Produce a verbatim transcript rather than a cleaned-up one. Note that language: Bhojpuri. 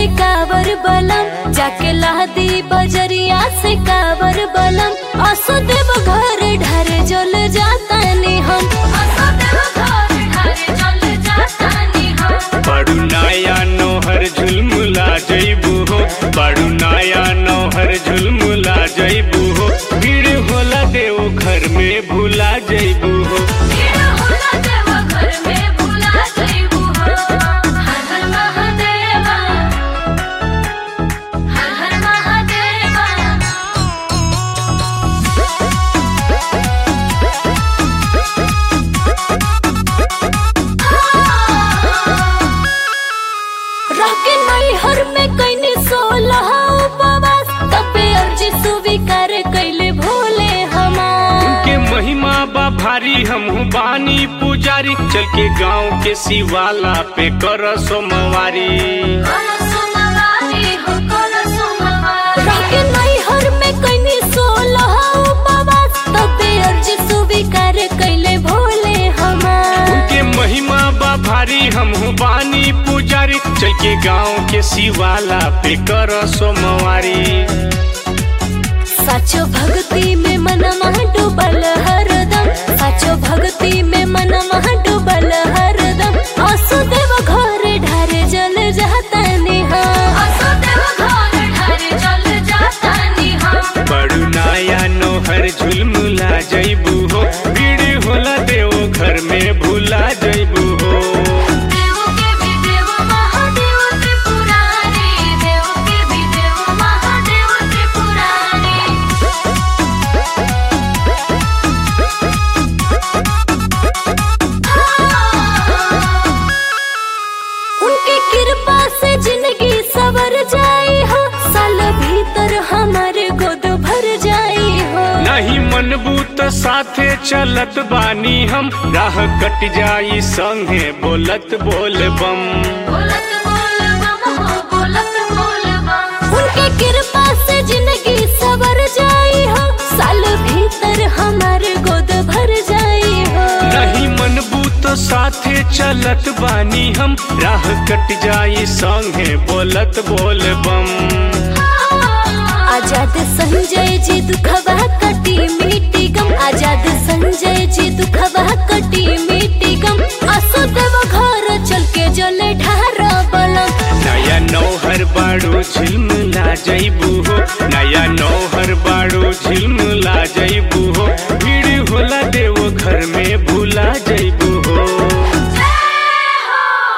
से कावर बलम, जाके लादी बजरिया से कावर बलम। असो देव घर ढारे जल जातानी हम, असो देव घर ढारे जल जातानी हम। बड़ू नाया नौहर झुलमुला जइबू हो, बड़ू नाया नौहर झुलमुला जइबू हो। भीड़ होला देव घर में भूला जइबू हो, भीड़ होला देव घर में भूला जइबू हो। हर हर महादेवा, हर हर महादेवा। रह के नैहर में कइने सोलह उपवास, तबे अर्जी स्वीकार कैले भोले हमार। उनके महिमा बा भारी हमहू बानी पुजारी। चल के गाँव के शिवाला पे कर सोमवारी। रह के नैहर में कइने सोलह उपवास, तबे अर्जी स्वीकार कैले भोले हमार। उनके महिमा बा भारी हमहू बानी पुजारी। चल के गाँव के शिवाला पे कर सोमवारी। साचो भक्ति में मनवा डूबल हरदम, साचो भक्ति में मनवा डूबल हरदम। असो देव घर ढारे जल जातानी हम, असो देव घर ढारे जल जातानी हम। बड़ू नाया नौहर झुलमुला जइबू हो, भीड़ होला देव घर में भूला जइबू हो। देव के भी देव महादेव त्रिपुरारी, देव के भी देव महादेव त्रिपुरारी। उनके कृपा से जिंदगी सवर जाई हो, साल भीतर हमारे गोद भर जाई हो। नहीं मनबू तो साथे चलत बानी हम, राह कट जाई संगे बोलत बोल बम। बोलत बोल बम हो, बोलत बोल बम। उनके कृपा से जिंदगी सवर जाई हो, साल भीतर हमारे गोद भर जाई हो। नहीं मनबू तो साथे चलत बानी हम, राह कट जाई संगे बोलत बोल बम। आजाद संजय जी दुखवा कटी मिट्टी गम, आजाद संजय जी दुखवा कटी मिट्टी गम। असो देव घर चल के जल ढारा बलम। नया नौहर बाड़ू झिलमिला जइबू हो, नया नौहर बाड़ू झिलमिला